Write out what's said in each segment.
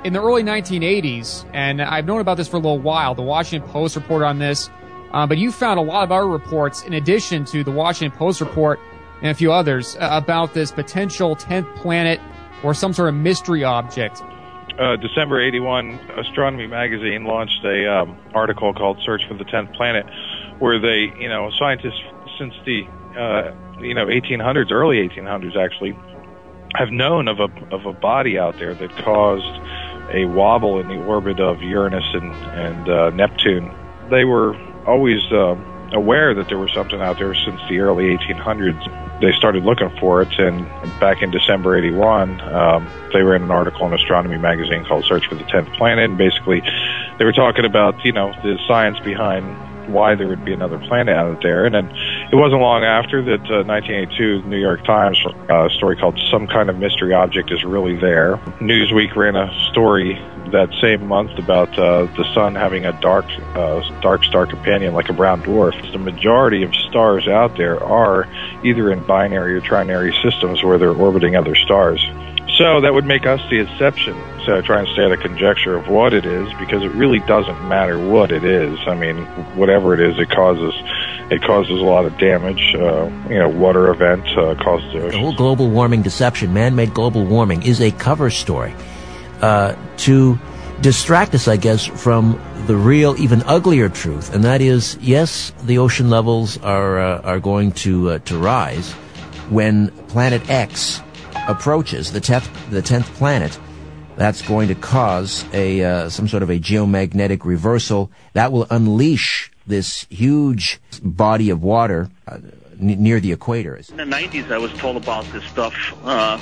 in the early 1980s, and I've known about this for a little while, the Washington Post reported on this, but you found a lot of other reports in addition to the Washington Post report and a few others about this potential 10th planet or some sort of mystery object. December 81, Astronomy Magazine launched a article called Search for the 10th Planet, where they, scientists since the 1800s, early 1800s actually, have known of a body out there that caused a wobble in the orbit of Uranus and Neptune. They were always aware that there was something out there since the early 1800s. They started looking for it, and back in December 81, they ran an article in Astronomy Magazine called Search for the 10th Planet, and basically they were talking about, the science behind why there would be another planet out there. And then it wasn't long after that 1982, the New York Times, a story called Some Kind of Mystery Object is Really There. Newsweek ran a story that same month about the sun having a dark star companion like a brown dwarf. The majority of stars out there are either in binary or trinary systems where they're orbiting other stars. So that would make us the exception to try and state a conjecture of what it is, because it really doesn't matter what it is. I mean, whatever it is, it causes a lot of damage. Water event causes the oceans. The whole global warming deception, man-made global warming, is a cover story to distract us, I guess, from the real, even uglier truth, and that is, yes, the ocean levels are going to rise when Planet X approaches the 10th planet. That's going to cause some sort of a geomagnetic reversal that will unleash this huge body of water near the equator. In the 90s, I was told about this stuff. A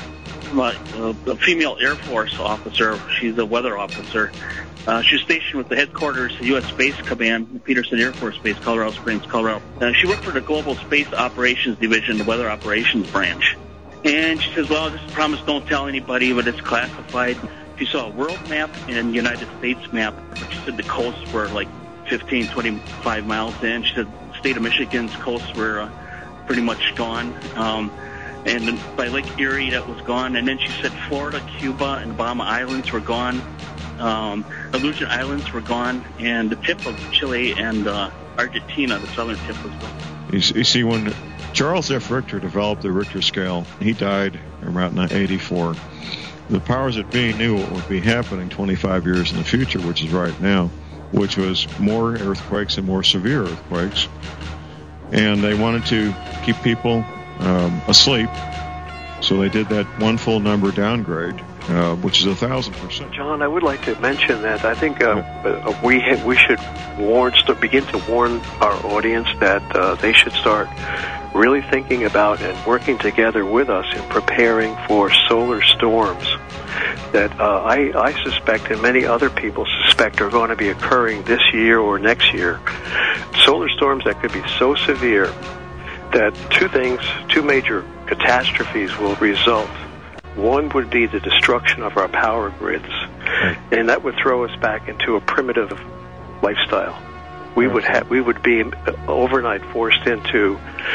female Air Force officer, she's a weather officer. She was stationed with the headquarters of U.S. Space Command, Peterson Air Force Base, Colorado Springs, Colorado. She worked for the Global Space Operations Division, the Weather Operations Branch. And she says, well, this is promise, don't tell anybody, but it's classified. She saw a world map and United States map. She said the coasts were like 15, 25 miles in. She said the state of Michigan's coasts were pretty much gone. And by Lake Erie, that was gone. And then she said Florida, Cuba, and Bahama Islands were gone. Aleutian Islands were gone. And the tip of Chile and Argentina, the southern tip, was gone. You see, when Charles F. Richter developed the Richter scale, he died around 1984. The powers that be knew what would be happening 25 years in the future, which is right now, which was more earthquakes and more severe earthquakes. And they wanted to keep people asleep, so they did that one full number downgrade, which is 1,000%. John, I would like to mention that I think we should begin to warn our audience that they should start really thinking about and working together with us in preparing for solar storms that I suspect and many other people suspect are going to be occurring this year or next year. Solar storms that could be so severe that two major catastrophes will result. One would be the destruction of our power grids, and that would throw us back into a primitive lifestyle. We would be overnight forced into,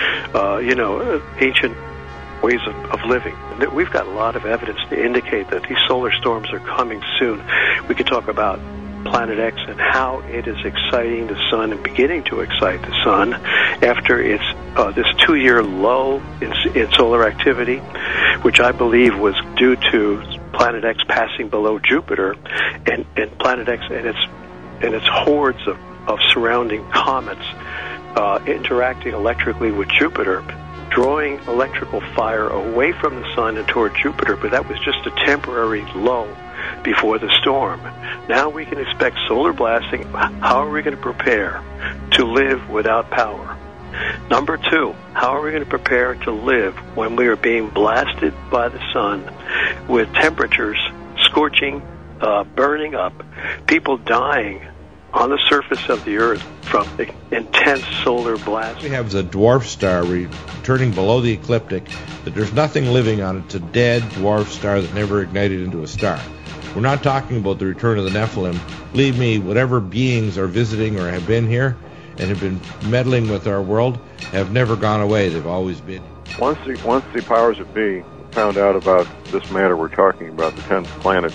ancient ways of living. We've got a lot of evidence to indicate that these solar storms are coming soon. We could talk about Planet X and how it is exciting the sun and beginning to excite the sun after its this 2-year lull in solar activity, which I believe was due to Planet X passing below Jupiter, and Planet X and its hordes of surrounding comets interacting electrically with Jupiter, drawing electrical fire away from the sun and toward Jupiter, but that was just a temporary lull before the storm. Now we can expect solar blasting. How are we going to prepare to live without power? Number 2, how are we going to prepare to live when we are being blasted by the sun with temperatures scorching, burning up, people dying on the surface of the Earth from the intense solar blast? We have the dwarf star returning below the ecliptic, that there's nothing living on it. It's a dead dwarf star that never ignited into a star. We're not talking about the return of the Nephilim. Believe me, whatever beings are visiting or have been here and have been meddling with our world have never gone away. They've always been. Once the powers that be found out about this matter we're talking about, the 10th planet,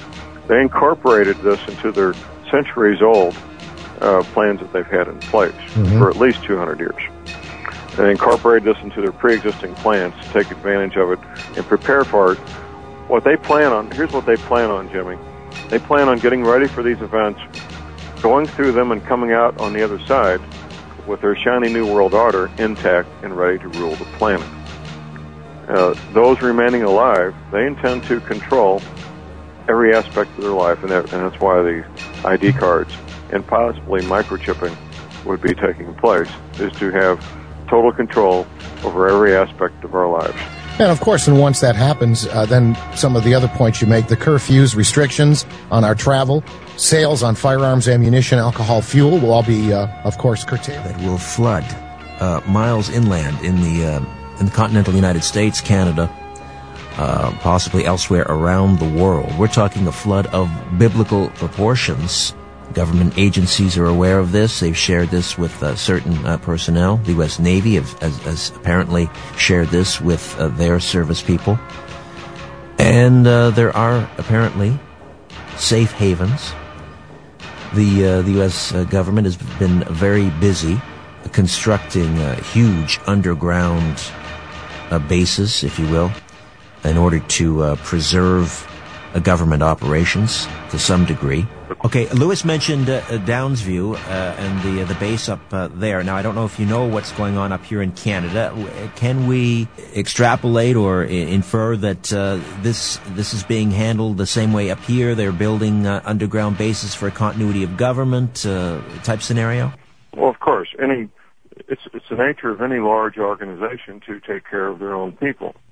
they incorporated this into their centuries-old plans that they've had in place for at least 200 years. They incorporated this into their pre-existing plans to take advantage of it and prepare for it. What they plan on, here's what they plan on, Jimmy. They plan on getting ready for these events, going through them and coming out on the other side with their shiny new world order intact and ready to rule the planet. Those remaining alive, they intend to control every aspect of their life, and that's why the ID cards and possibly microchipping would be taking place, is to have total control over every aspect of our lives. And of course, and once that happens, then some of the other points you make, the curfews, restrictions on our travel, sales on firearms, ammunition, alcohol, fuel will all be, of course, curtailed. That will flood miles inland in the continental United States, Canada, possibly elsewhere around the world. We're talking a flood of biblical proportions. Government agencies are aware of this. They've shared this with certain personnel. The U.S. Navy has apparently shared this with their service people. And there are apparently safe havens. The U.S. government has been very busy constructing huge underground bases, if you will, in order to preserve government operations to some degree. Okay, Lewis mentioned Downsview and the base up there. Now, I don't know if you know what's going on up here in Canada. Can we extrapolate or infer that this is being handled the same way up here? They're building underground bases for a continuity of government type scenario? Well, of course. It's the nature of any large organization to take care of their own people.